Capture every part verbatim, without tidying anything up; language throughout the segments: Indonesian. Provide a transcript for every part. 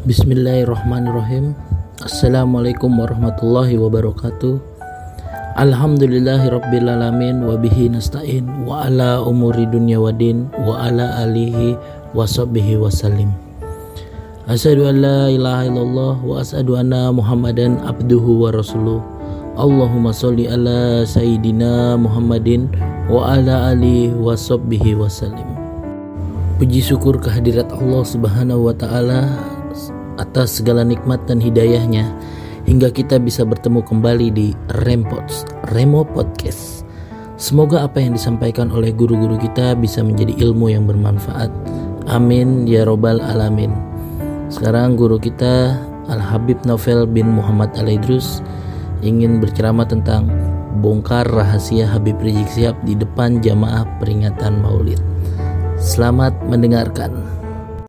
Bismillahirrahmanirrahim. Assalamualaikum warahmatullahi wabarakatuh. Alhamdulillahirrabbilalamin. Wabihi nasta'in. Wa ala umuri dunya wadin. Wa ala alihi wa sahbihi wasallim. Asyhadu an la ilaha illallah. Wa asyhadu anna muhammadan abduhu wa rasuluh. Allahumma sholli ala sayyidina Muhammadin wa ala alihi wa sahbihi wasallim. Puji syukur kehadirat Allah subhanahu wa ta'ala atas segala nikmat dan hidayahnya hingga kita bisa bertemu kembali di Rempods, Remo Podcast. Semoga apa yang disampaikan oleh guru-guru kita bisa menjadi ilmu yang bermanfaat. Amin ya robbal alamin. Sekarang guru kita Al-Habib Novel bin Muhammad Al-Idrus ingin berceramah tentang bongkar rahasia Habib Rizik Syihab di depan jamaah peringatan Maulid. Selamat mendengarkan.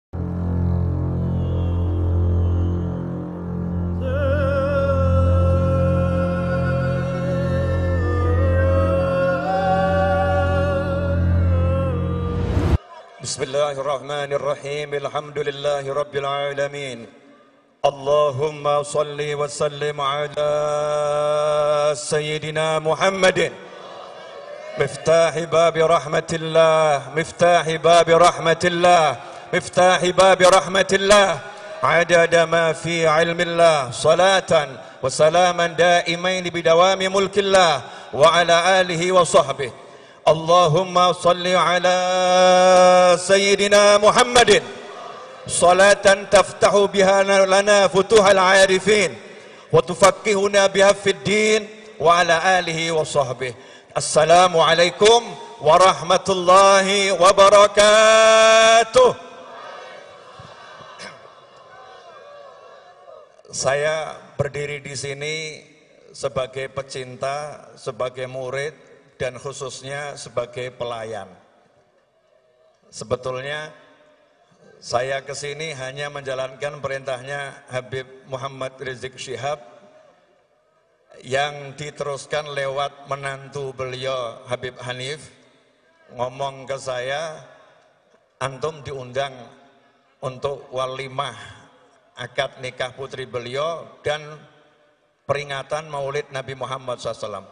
Bismillahirrahmanirrahim. Alhamdulillahi rabbil alamin. Allahumma salli wa sallim ala sayyidina Muhammadin miftahi babi rahmatillah, miftahi babi rahmatillah, miftahi babi rahmatillah, adada ma fi ilmillah, salatan wa salaman daimain bidawami mulkillah wa ala alihi wa sahbihi. Allahumma salli ala sayyidina Muhammadin salatan taftahu biha lana futuhal arifin wa tufakkihuna biha fid din wa ala alihi wa sahbihi. Assalamu alaikum warahmatullahi wabarakatuh. Saya berdiri di sini sebagai pecinta, sebagai murid, dan khususnya sebagai pelayan. Sebetulnya saya ke sini hanya menjalankan perintahnya Habib Muhammad Rizik Syihab yang diteruskan lewat menantu beliau Habib Hanif. Ngomong ke saya, antum diundang untuk walimah akad nikah putri beliau dan peringatan Maulid Nabi Muhammad shallallahu alaihi wasallam.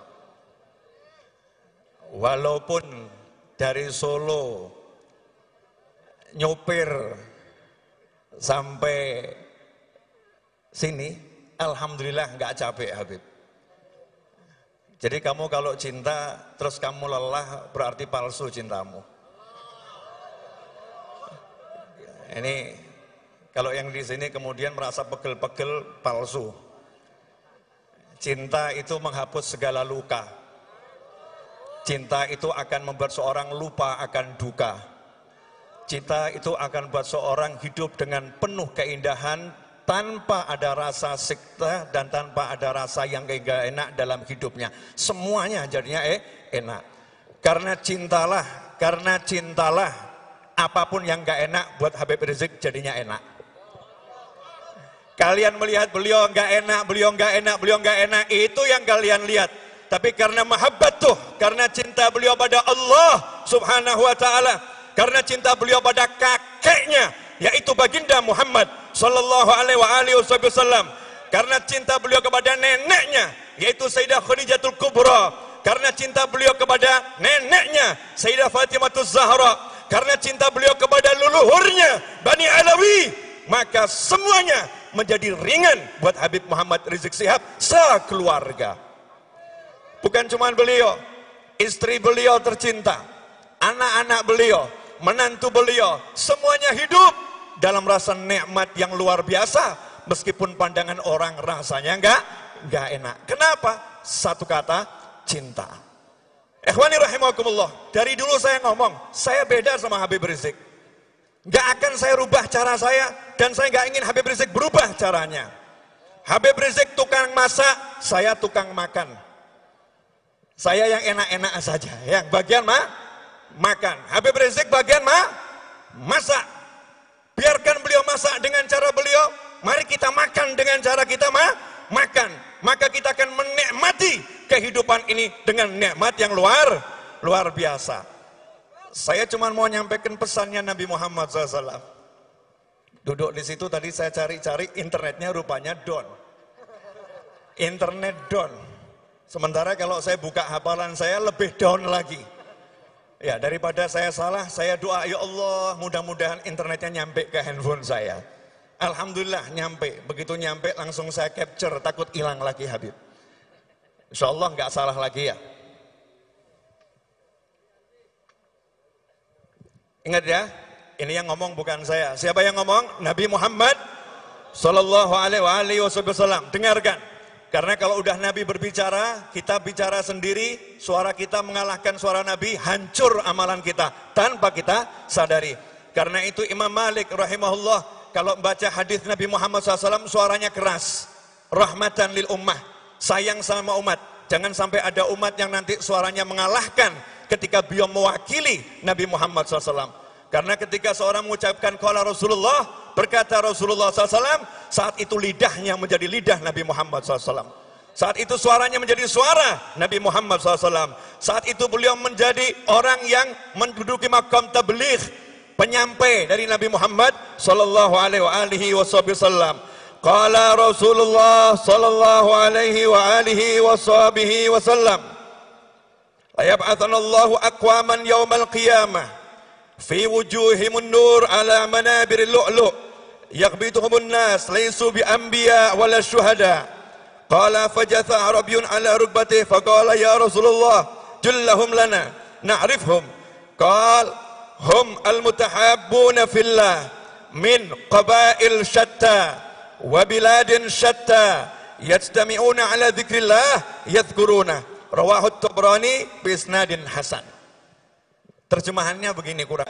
Walaupun dari Solo nyopir sampai sini, alhamdulillah nggak capek Habib. Jadi kamu kalau cinta terus kamu lelah berarti palsu cintamu. Ini kalau yang di sini kemudian merasa pegel-pegel palsu. Cinta itu menghapus segala luka. Cinta itu akan membuat seorang lupa akan duka. Cinta itu akan membuat seorang hidup dengan penuh keindahan tanpa ada rasa sikta dan tanpa ada rasa yang gak enak dalam hidupnya. Semuanya jadinya eh, enak. Karena cintalah, karena cintalah apapun yang gak enak buat Habib Rizik jadinya enak. Kalian melihat beliau gak enak, beliau gak enak, beliau gak enak, itu yang kalian lihat. Tapi karena mahabbat tuh, karena cinta beliau pada Allah subhanahu wa ta'ala, karena cinta beliau pada kakeknya, yaitu baginda Muhammad sallallahu alaihi wasallam, karena cinta beliau kepada neneknya, yaitu Sayyidah Khadijatul Kubra, karena cinta beliau kepada neneknya, Sayyidah Fatimah Zahra, karena cinta beliau kepada leluhurnya, Bani Alawi, maka semuanya menjadi ringan buat Habib Muhammad Rizik Syihab sekeluarga. Bukan cuma beliau, istri beliau tercinta, anak-anak beliau, menantu beliau, semuanya hidup dalam rasa nikmat yang luar biasa, meskipun pandangan orang rasanya enggak, enggak enak. Kenapa? Satu kata, cinta. Ikhwani rahimakumullah, dari dulu saya ngomong, saya beda sama Habib Rizik. Enggak akan saya rubah cara saya, dan saya enggak ingin Habib Rizik berubah caranya. Habib Rizik tukang masak, saya tukang makan. Saya yang enak-enak saja, yang bagian ma makan. Habib Rizik bagian ma masak. Biarkan beliau masak dengan cara beliau, mari kita makan dengan cara kita ma makan. Maka kita akan menikmati kehidupan ini dengan nikmat yang luar luar biasa. Saya cuma mau nyampaikan pesannya Nabi Muhammad shallallahu alaihi wasallam. Duduk di situ tadi saya cari-cari, internetnya rupanya down. Internet down. Sementara kalau saya buka hafalan saya lebih down lagi. Ya, daripada saya salah, saya doa, ya Allah, mudah-mudahan internetnya nyampe ke handphone saya. Alhamdulillah nyampe. Begitu nyampe langsung saya capture, takut hilang lagi Habib. Insya Allah nggak salah lagi ya. Ingat ya, ini yang ngomong bukan saya. Siapa yang ngomong? Nabi Muhammad Sallallahu Alaihi Wasallam. Dengarkan, karena kalau udah Nabi berbicara, kita bicara sendiri, suara kita mengalahkan suara Nabi, hancur amalan kita tanpa kita sadari. Karena itu Imam Malik rahimahullah kalau baca hadis Nabi Muhammad shallallahu alaihi wasallam suaranya keras, rahmatan lil ummah, sayang sama umat. Jangan sampai ada umat yang nanti suaranya mengalahkan ketika beliau mewakili Nabi Muhammad shallallahu alaihi wasallam. Karena ketika seorang mengucapkan qala Rasulullah, berkata Rasulullah shallallahu alaihi wasallam, saat itu lidahnya menjadi lidah Nabi Muhammad shallallahu alaihi wasallam. Saat itu suaranya menjadi suara Nabi Muhammad shallallahu alaihi wasallam. Saat itu beliau menjadi orang yang menduduki makam tabligh, penyampai dari Nabi Muhammad sallallahu alaihi wasallam. Qala Rasulullah sallallahu alaihi wa alihi wasallam, la yab'atsanallahu aqwaman yaumal qiyamah fi wujuhimun nur ala manabiril lu'lu' yaghbituhumun nas laysu bi anbiya wala syuhada. Qala fajatha arabiyyun ala rukbatihi faqala ya Rasulullah jullahum lana na'rifhum. Qala hum al-mutahabbuna fillah min qabail syatta wa biladin syatta yajtami'una ala dzikrillah yadhkuruna. Rawahu at-Tabrani bi isnadin hasan. Terjemahannya begini kurang.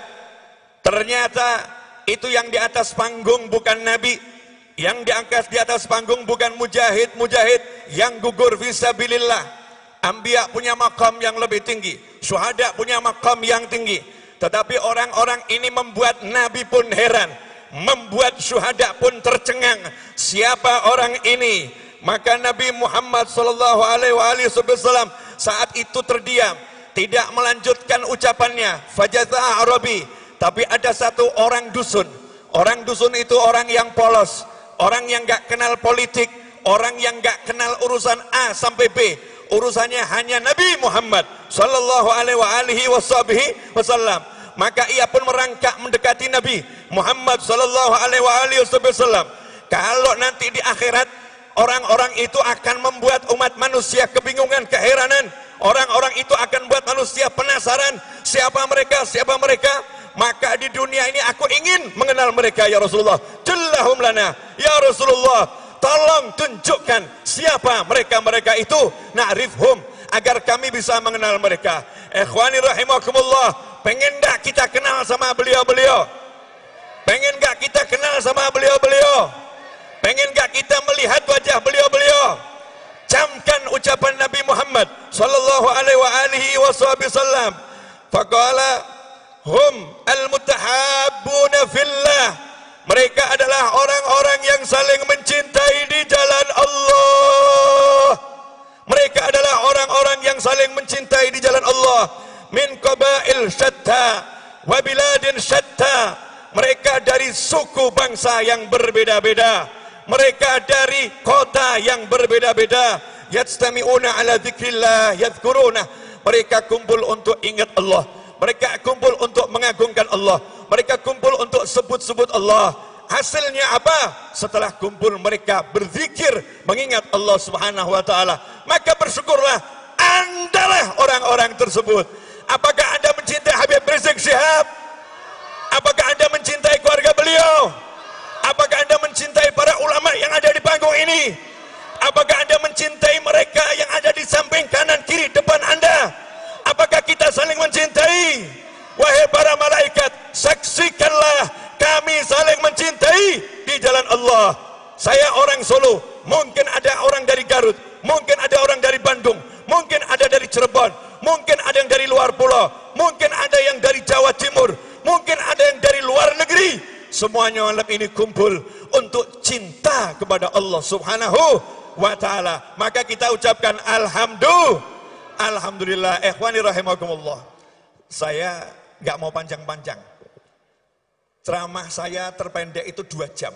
Ternyata itu yang di atas panggung bukan nabi, yang diangkat di atas panggung bukan mujahid-mujahid yang gugur fisabilillah. Anbiya punya makam yang lebih tinggi, syuhada punya makam yang tinggi. Tetapi orang-orang ini membuat nabi pun heran, membuat syuhada pun tercengang. Siapa orang ini? Maka Nabi Muhammad sallallahu alaihi wasallam saat itu terdiam, tidak melanjutkan ucapannya. Fajatha Arabi, tapi ada satu orang dusun. Orang dusun itu orang yang polos, orang yang gak kenal politik, orang yang gak kenal urusan A sampai B. Urusannya hanya Nabi Muhammad sallallahu alaihi wasallam. Maka ia pun merangkak mendekati Nabi Muhammad sallallahu alaihi wasallam. Kalau nanti di akhirat orang-orang itu akan membuat umat manusia kebingungan, keheranan. Orang-orang itu akan membuat manusia penasaran, siapa mereka, siapa mereka. Maka di dunia ini aku ingin mengenal mereka ya Rasulullah. Jullahum lana ya Rasulullah, tolong tunjukkan siapa mereka-mereka itu, na'rifhum, agar kami bisa mengenal mereka. Ikhwani rahimakumullah, pengen gak kita kenal sama beliau-beliau? Pengen gak kita kenal sama beliau-beliau? Pengen gak kita melihat wajah beliau-beliau? Camkan ucapan Nabi Muhammad sallallahu alaihi wasallam. Faqala hum al-mutahabbuna fillah. Mereka adalah orang-orang yang saling mencintai di jalan Allah. Mereka adalah orang-orang yang saling mencintai di jalan Allah. Min qabail syatta wa biladin syatta. Mereka dari suku bangsa yang berbeda-beda. Mereka dari kota yang berbeda-beda. Yajtami'una ala dzikrillah yadhkuruna. Mereka kumpul untuk ingat Allah. Mereka kumpul untuk mengagungkan Allah. Mereka kumpul untuk sebut-sebut Allah. Hasilnya apa? Setelah kumpul mereka berzikir, mengingat Allah Subhanahu wa taala. Maka bersyukurlah Andalah orang-orang tersebut. Apakah Anda mencintai Habib Rizik Syihab? Apakah Anda mencintai keluarga beliau? Apakah Anda mencintai para ulama yang ada di panggung ini? Apakah Anda mencintai mereka yang ada di samping kanan, kiri, depan Anda? Apakah kita saling mencintai? Wahai para malaikat, saksikanlah kami saling mencintai di jalan Allah. Saya orang Solo, mungkin ada orang dari Garut, mungkin ada orang dari Bandung, mungkin ada dari Cirebon, mungkin ada yang dari luar pulau, mungkin ada yang dari Jawa Timur, mungkin ada yang dari luar negeri. Semuanya malam ini kumpul untuk cinta kepada Allah Subhanahu wa ta'ala. Maka kita ucapkan alhamdulillah. Alhamdulillah. Ikhwani rahimakumullah. Saya gak mau panjang-panjang. ceramah saya terpendek itu dua jam.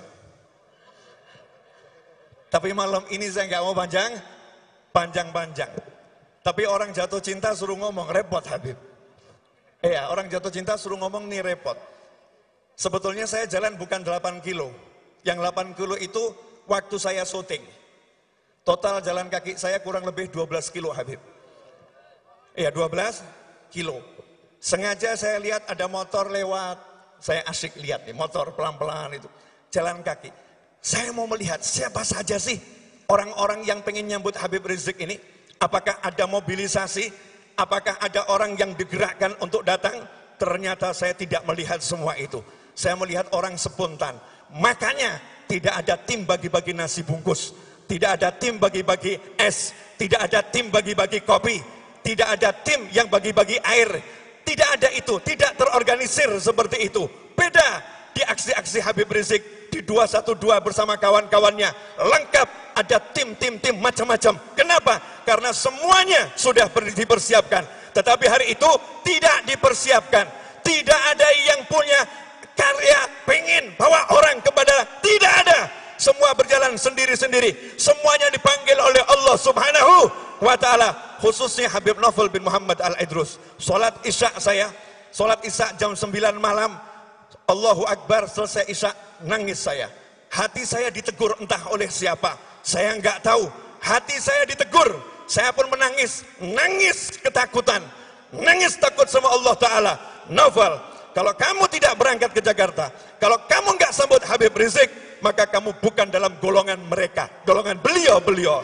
Tapi malam ini saya nggak mau panjang, panjang-panjang. Tapi orang jatuh cinta suruh ngomong, repot Habib. Iya, orang jatuh cinta suruh ngomong nih repot. Sebetulnya saya jalan bukan delapan kilo. Yang delapan kilo itu waktu saya syuting. Total jalan kaki saya kurang lebih dua belas kilo Habib. Iya, dua belas kilo. Sengaja saya lihat ada motor lewat. Saya asyik lihat nih, motor pelan-pelan itu. Jalan kaki. Saya mau melihat siapa saja sih orang-orang yang pengen nyambut Habib Rizik ini. Apakah ada mobilisasi? Apakah ada orang yang digerakkan untuk datang? Ternyata saya tidak melihat semua itu. Saya melihat orang spontan. Makanya tidak ada tim bagi-bagi nasi bungkus. Tidak ada tim bagi-bagi es. Tidak ada tim bagi-bagi kopi. Tidak ada tim yang bagi-bagi air. Tidak ada itu. Tidak terorganisir seperti itu. Beda di aksi-aksi Habib Rizik. Di dua satu dua bersama kawan-kawannya. Lengkap. Ada tim-tim-tim macam-macam. Kenapa? Karena semuanya sudah dipersiapkan. Tetapi hari itu tidak dipersiapkan. Tidak ada yang punya karya pengen bawa orang kepada, tidak ada. Semua berjalan sendiri-sendiri. Semuanya dipanggil oleh Allah Subhanahu wa ta'ala. Khususnya Habib Novel bin Muhammad Al-Idrus. Salat Isya saya, salat Isya jam sembilan malam. Allahu Akbar, selesai Isya, nangis saya. Hati saya ditegur entah oleh siapa. Saya nggak tahu. Hati saya ditegur. Saya pun menangis. Nangis ketakutan. Nangis takut sama Allah Ta'ala. Novel, kalau kamu tidak berangkat ke Jakarta, kalau kamu nggak sambut Habib Rizik, maka kamu bukan dalam golongan mereka. Golongan beliau-beliau.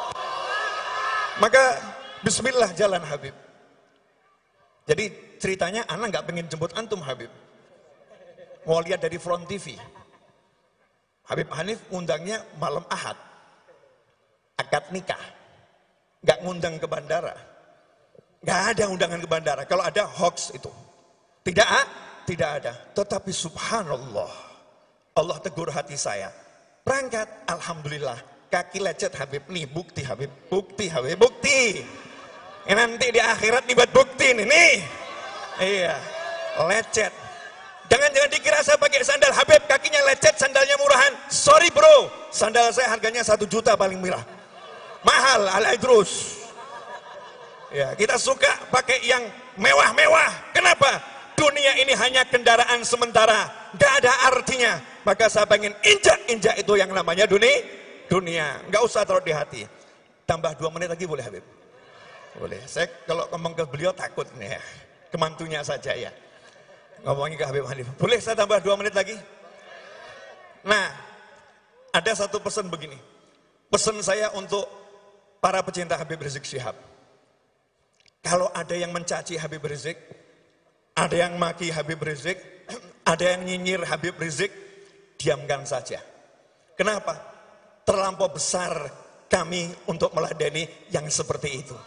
Maka bismillah jalan Habib. Jadi ceritanya anak nggak pengen jemput antum Habib. Mau lihat dari Front T V. Habib Hanif undangnya malam Ahad. Akad nikah. Nggak ngundang ke bandara. Nggak ada undangan ke bandara. Kalau ada hoax itu. Tidak, tidak ada. Tetapi subhanallah. Allah tegur hati saya. Berangkat, alhamdulillah. Kaki lecet Habib. Nih bukti Habib. Bukti Habib. Bukti. Ya, nanti di akhirat nih buat bukti nih. Nih. Iya. Lecet. Jangan-jangan dikira saya pakai sandal Habib. Kakinya lecet, sandalnya murahan. Sorry bro. Sandal saya harganya satu juta paling murah. Mahal Al-Idrus. Ya, kita suka pakai yang mewah-mewah. Kenapa? Dunia ini hanya kendaraan sementara, gak ada artinya. Maka saya pengen injak-injak itu yang namanya dunia. Dunia, nggak usah taruh di hati. Tambah dua menit lagi boleh Habib? Boleh. Saya kalau ngomong ke beliau takut nih ya. Kemantunya saja ya. Ngomongin ke Habib Hanif. Boleh saya tambah dua menit lagi? Nah, ada satu pesan begini. Pesan saya untuk para pecinta Habib Rizik Syihab. Kalau ada yang mencaci Habib Rizik, ada yang maki Habib Rizik, ada yang nyinyir Habib Rizik, diamkan saja. Kenapa? Terlampau besar kami untuk meladeni yang seperti itu.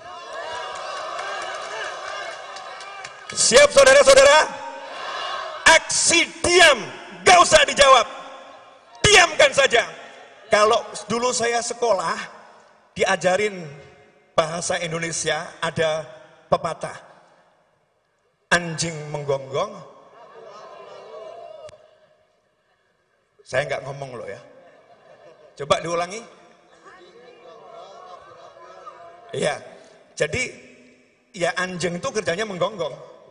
Siap saudara-saudara? Aksi diam, gak usah dijawab. Diamkan saja. Kalau dulu saya sekolah, diajarin bahasa Indonesia, ada pepatah. Anjing menggonggong. Saya nggak ngomong loh ya. Coba diulangi. Iya. Jadi ya anjing itu kerjanya menggonggong.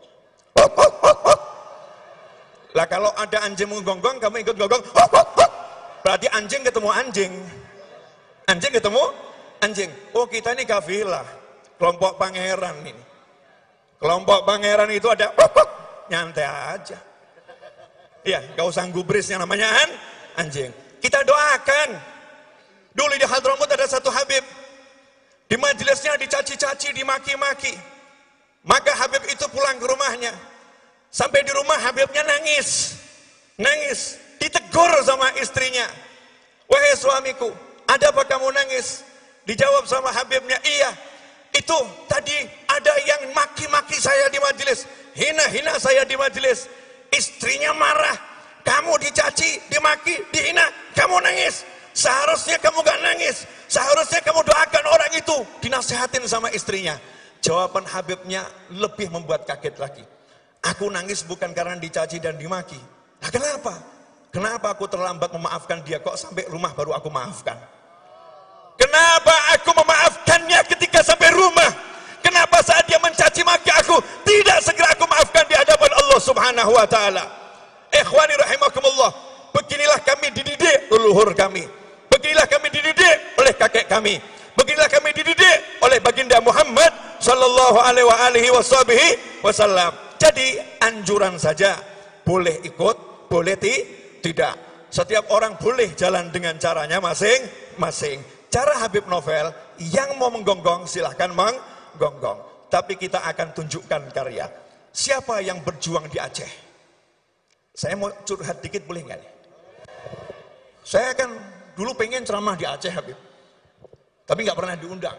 Lah kalau ada anjing menggonggong, kamu ikut gonggong. Berarti anjing ketemu anjing. Anjing ketemu anjing. Oh kita ini kafilah. Kelompok pangeran ini. Kelompok pangeran itu ada nyantai aja. Iya, gak usah gubris yang namanya an, anjing. Kita doakan. Dulu di Hadramut ada satu Habib. Di majelisnya dicaci-caci, dimaki-maki. Maka Habib itu pulang ke rumahnya. Sampai di rumah Habibnya nangis. Nangis. Ditegur sama istrinya. Wahai suamiku, ada apa kamu nangis? Dijawab sama Habibnya, iya. Itu tadi ada yang maki-maki saya di majelis, hina-hina saya di majelis. Istrinya marah, kamu dicaci, dimaki, dihina, kamu nangis. Seharusnya kamu gak nangis, seharusnya kamu doakan orang itu. Dinasihatin sama istrinya. Jawaban Habibnya lebih membuat kaget lagi. Aku nangis bukan karena dicaci dan dimaki. Nah, kenapa? Kenapa aku terlambat memaafkan dia kok sampai rumah baru aku maafkan? Kenapa aku memaafkannya ketika sampai rumah? Kenapa saat dia mencaci maki aku tidak segera aku maafkan di hadapan Allah Subhanahu wa taala? Ikhwani rahimakumullah, beginilah kami dididik leluhur kami. Beginilah kami dididik oleh kakek kami. Beginilah kami dididik oleh baginda Muhammad sallallahu alaihi wasallam. Jadi anjuran saja, boleh ikut, boleh ti, tidak. Setiap orang boleh jalan dengan caranya masing-masing. Cara Habib Novel, yang mau menggonggong silahkan menggonggong. Tapi kita akan tunjukkan karya. Siapa yang berjuang di Aceh? Saya mau curhat dikit boleh nggak nih? Saya kan dulu pengen ceramah di Aceh Habib. Tapi nggak pernah diundang.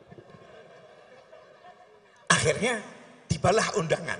Akhirnya tibalah undangan.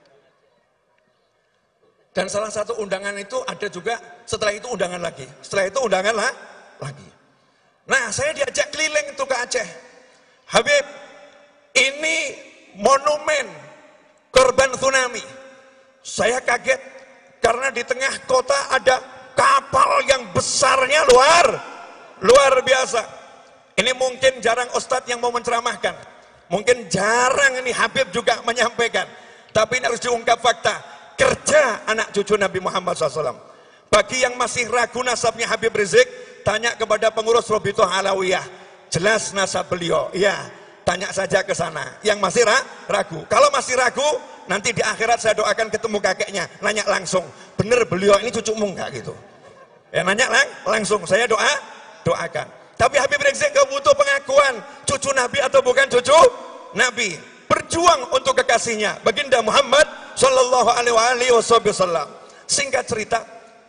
Dan salah satu undangan itu ada juga, setelah itu undangan lagi. Setelah itu undangan lah, lagi. Nah, saya diajak keliling itu ke Aceh. Habib, ini monumen korban tsunami. Saya kaget karena di tengah kota ada kapal yang besarnya luar luar biasa. Ini mungkin jarang ustadz yang mau menceramahkan. Mungkin jarang ini Habib juga menyampaikan. Tapi ini harus diungkap fakta. Kerja anak cucu Nabi Muhammad shallallahu alaihi wasallam. Bagi yang masih ragu nasabnya Habib Rizik, tanya kepada pengurus Robitoh Alawiyah. Jelas nasab beliau. Ya, tanya saja ke sana. Yang masih ra ragu. Kalau masih ragu, nanti di akhirat saya doakan ketemu kakeknya. Nanya langsung, bener beliau ini cucumu enggak gitu. Ya nanya lang langsung, saya doa, doakan. Tapi Habib Rizik gak butuh pengakuan cucu Nabi atau bukan cucu Nabi. Berjuang untuk kekasihnya, baginda Muhammad Sallallahu Alaihi Wasallam. Singkat cerita,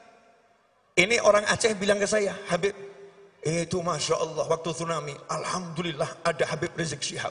ini orang Aceh bilang ke saya, Habib, itu Masya Allah waktu tsunami, Alhamdulillah ada Habib Rizik Syihab.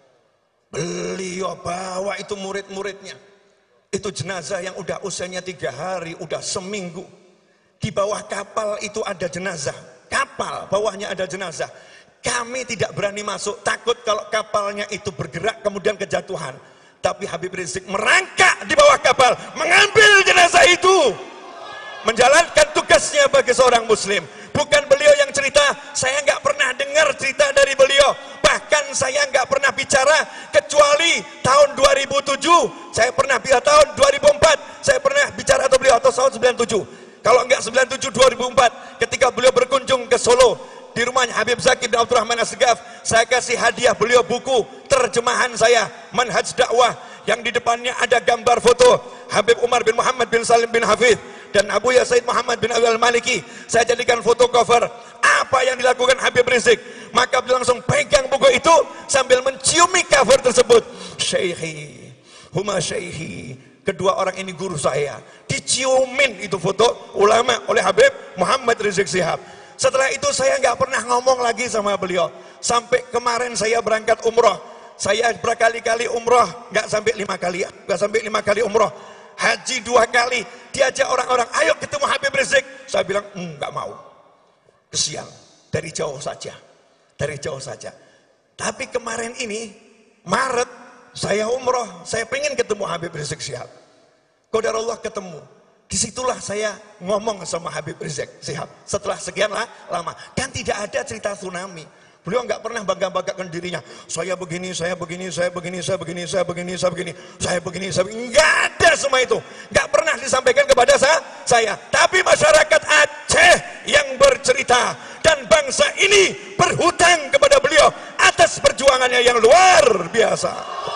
Beliau bawa itu murid-muridnya. Itu jenazah yang udah usianya tiga hari, udah seminggu. Di bawah kapal itu ada jenazah. Kapal, bawahnya ada jenazah. Kami tidak berani masuk, takut kalau kapalnya itu bergerak kemudian kejatuhan. Tapi Habib Rizik merangkak di bawah kapal, mengambil jenazah itu. Menjalankan tugasnya bagi seorang muslim. Bukan beliau yang cerita, saya nggak pernah dengar cerita dari beliau. Bahkan saya nggak pernah bicara, kecuali tahun dua ribu tujuh, saya pernah bicara tahun dua ribu empat, saya pernah bicara atau beliau atau tahun sembilan puluh tujuh. Kalau enggak sembilan puluh tujuh dua ribu empat, ketika beliau berkunjung ke Solo, di rumahnya Habib Zaki bin Abdurrahman Assegaf, saya kasih hadiah beliau buku terjemahan saya, Manhaj Dakwah, yang di depannya ada gambar foto Habib Umar bin Muhammad bin Salim bin Hafidh dan Abu Ya Said Muhammad bin Abi Al-Maliki. Saya jadikan foto cover apa yang dilakukan Habib Rizik. Maka beliau langsung pegang buku itu sambil menciumi cover tersebut. Syekhi, huma syekhi, kedua orang ini guru saya. Diciumin itu foto ulama oleh Habib Muhammad Rizik Syihab. Setelah itu saya nggak pernah ngomong lagi sama beliau. Sampai kemarin saya berangkat umroh. Saya berkali-kali umroh, nggak sampai lima kali, nggak sampai lima kali umroh. Haji dua kali, diajak orang-orang, ayo ketemu Habib Rizik. Saya bilang, nggak mau. Kesian, dari jauh saja, dari jauh saja. Tapi kemarin ini, Maret, saya umroh, saya pengen ketemu Habib Rizik Syihab. Qadarullah ketemu. Disitulah saya ngomong sama Habib Rizik Syihab setelah sekian lah, lama. Dan tidak ada cerita tsunami. Beliau nggak pernah bangga-banggakan dirinya. Saya begini, saya begini, saya begini, saya begini, saya begini, saya begini, saya begini, saya begini. Nggak ada semua itu. Nggak pernah disampaikan kepada saya. Tapi masyarakat Aceh yang bercerita dan bangsa ini berhutang kepada beliau atas perjuangannya yang luar biasa.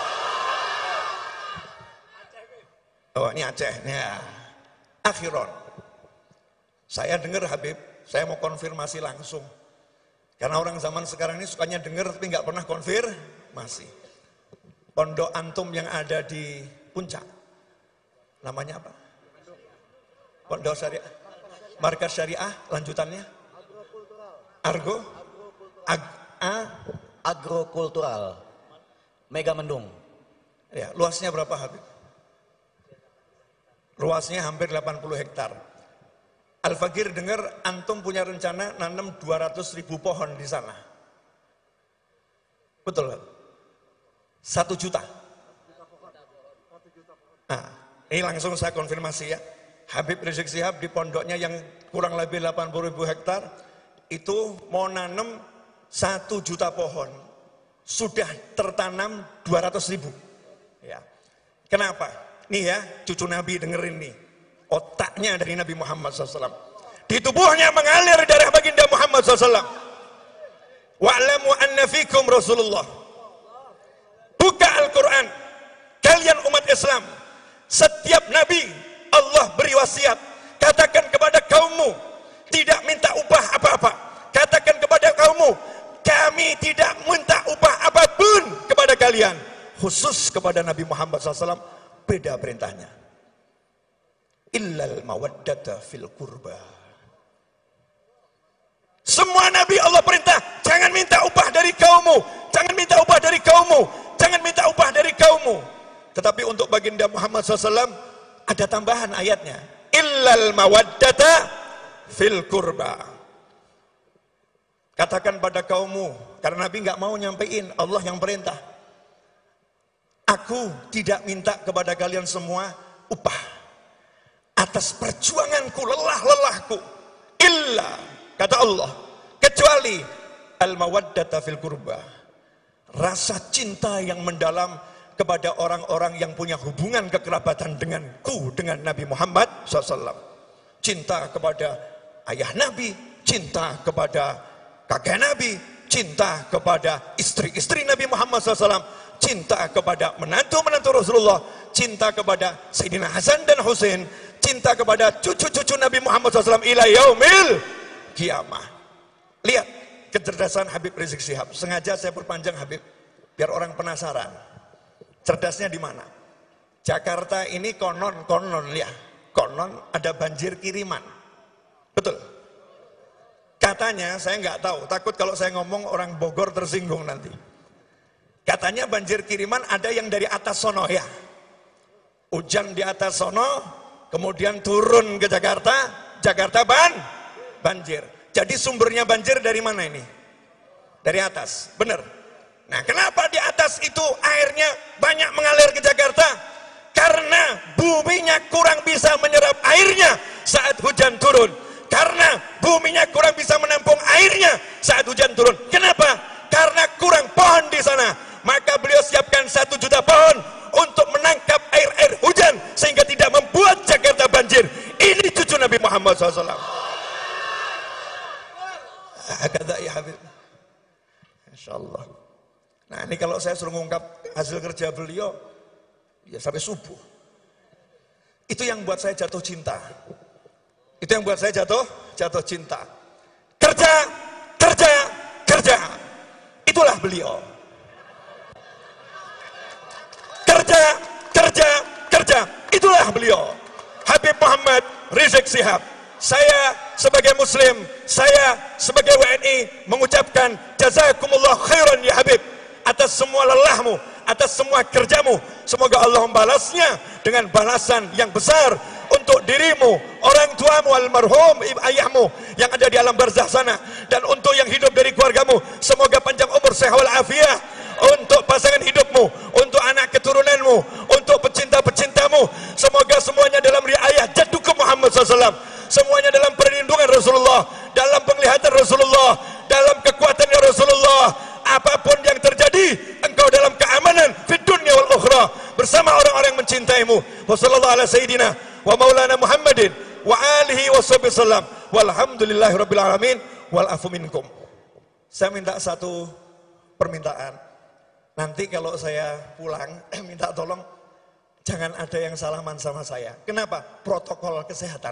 Oh ini Aceh, ya. Akhiron, saya dengar Habib, saya mau konfirmasi langsung. Karena orang zaman sekarang ini sukanya dengar tapi nggak pernah konfirmasi. Pondok antum yang ada di Puncak, namanya apa? Pondok Syariah, Markas Syariah, lanjutannya? Argo? Ag A? Agrokultural, Mega Mendung. Ya, luasnya berapa Habib? Luasnya hampir delapan puluh hektar. Al-Fakir dengar antum punya rencana nanam dua ratus ribu pohon di sana. Betul kan? Satu juta. Nah, ini langsung saya konfirmasi ya. Habib Rizik Syihab di pondoknya yang kurang lebih delapan puluh ribu hektar itu mau nanam satu juta pohon, sudah tertanam dua ratus ribu. Ya. Kenapa? Nih ya, cucu Nabi dengerin nih, otaknya dari Nabi Muhammad shallallahu alaihi wasallam. Di tubuhnya mengalir darah baginda Muhammad shallallahu alaihi wasallam. Wa'lamu anna fikum Rasulullah. Buka Al-Quran, kalian umat Islam, setiap Nabi Allah beri wasiat, katakan kepada kaummu, tidak minta upah apa-apa. Katakan kepada kaummu, kami tidak minta upah apapun kepada kalian. Khusus kepada Nabi Muhammad shallallahu alaihi wasallam, beda perintahnya. Illal mawaddata fil qurba. Semua Nabi Allah perintah, jangan minta upah dari kaummu, jangan minta upah dari kaummu, jangan minta upah dari kaummu. Tetapi untuk baginda Muhammad shallallahu alaihi wasallam ada tambahan ayatnya. Illal mawaddata fil qurba. Katakan pada kaummu, karena Nabi nggak mau nyampein, Allah yang perintah. Aku tidak minta kepada kalian semua upah atas perjuanganku, lelah-lelahku. Illa, kata Allah, kecuali al-mawaddata fil qurba, rasa cinta yang mendalam kepada orang-orang yang punya hubungan kekerabatan denganku, dengan Nabi Muhammad shallallahu alaihi wasallam. Cinta kepada ayah Nabi, cinta kepada kakek Nabi, cinta kepada istri-istri Nabi Muhammad shallallahu alaihi wasallam, cinta kepada menantu-menantu Rasulullah, cinta kepada Sayyidina Hasan dan Husain, cinta kepada cucu-cucu Nabi Muhammad shallallahu alaihi wasallam ila yaumil kiamah. Lihat kecerdasan Habib Rizik Syihab. Sengaja saya perpanjang Habib, biar orang penasaran. Cerdasnya di mana? Jakarta ini konon-konon ya, konon ada banjir kiriman. Betul? Katanya, saya nggak tahu, takut kalau saya ngomong orang Bogor tersinggung nanti. Katanya banjir kiriman ada yang dari atas sono ya. Hujan di atas sono, kemudian turun ke Jakarta, Jakarta ban, banjir. Jadi sumbernya banjir dari mana ini? Dari atas, benar. Nah, kenapa di atas itu airnya banyak mengalir ke Jakarta? Karena buminya kurang bisa menyerap airnya saat hujan turun. Karena buminya kurang bisa menampung airnya saat hujan turun. Kenapa? Karena kurang pohon di sana. Maka beliau siapkan satu juta pohon untuk menangkap air-air hujan sehingga tidak membuat Jakarta banjir. Ini cucu Nabi Muhammad shallallahu alaihi wasallam. Kata ya Habib. Insyaallah. Nah ini kalau saya suruh mengungkap hasil kerja beliau, ya sampai subuh. Itu yang buat saya jatuh cinta. Itu yang buat saya jatuh, jatuh cinta. Kerja, kerja, kerja. Itulah beliau. Kerja, kerja, kerja. Itulah beliau. Habib Muhammad Rizik Syihab. Saya sebagai muslim, saya sebagai W N I mengucapkan jazakumullah khairan ya Habib atas semua lelahmu, atas semua kerjamu. Semoga Allah membalasnya dengan balasan yang besar untuk dirimu, orang tuamu almarhum, ayahmu yang ada di alam barzah sana, dan untuk yang hidup dari keluargamu. Semoga panjang umur, sehat walafiat untuk pasangan hidupmu, untuk anak keturunanmu, untuk pecinta-pecintamu. Semoga semuanya dalam riayah jaddukum Muhammad shallallahu alaihi wasallam. Semuanya dalam perlindungan Rasulullah, dalam penglihatan Rasulullah, dalam kekuatannya Rasulullah. Apapun yang terjadi, engkau dalam keamanan fid dunya wal ukhra bersama orang-orang yang mencintaimu. Wassallallahu ala sayyidina wa maulana Muhammadin wa alihi washabihi sallam. Walhamdulillahi rabbil alamin wal afu minkum. Saya minta satu permintaan. Nanti kalau saya pulang minta tolong jangan ada yang salaman sama saya. Kenapa? Protokol kesehatan.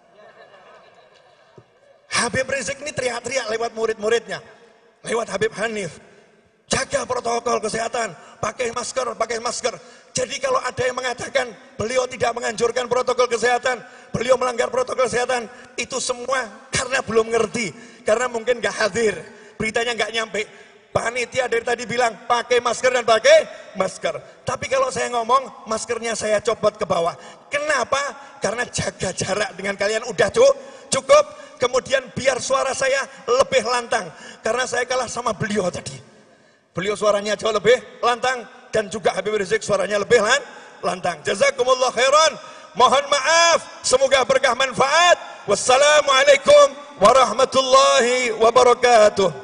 Habib Rizik ini teriak-teriak lewat murid-muridnya, lewat Habib Hanif, jaga protokol kesehatan, pakai masker, pakai masker. Jadi kalau ada yang mengatakan beliau tidak menganjurkan protokol kesehatan, beliau melanggar protokol kesehatan, itu semua karena belum ngerti, karena mungkin gak hadir, beritanya gak nyampe. Panitia dari tadi bilang pakai masker dan pakai masker. Tapi kalau saya ngomong, maskernya saya copot ke bawah. Kenapa? Karena jaga jarak dengan kalian udah cukup. Kemudian biar suara saya lebih lantang, karena saya kalah sama beliau tadi. Beliau suaranya jauh lebih lantang, dan juga Habib Rizik suaranya lebih lantang. Jazakumullah khairan Mohon maaf, semoga berkah manfaat. Wassalamualaikum warahmatullahi wabarakatuh.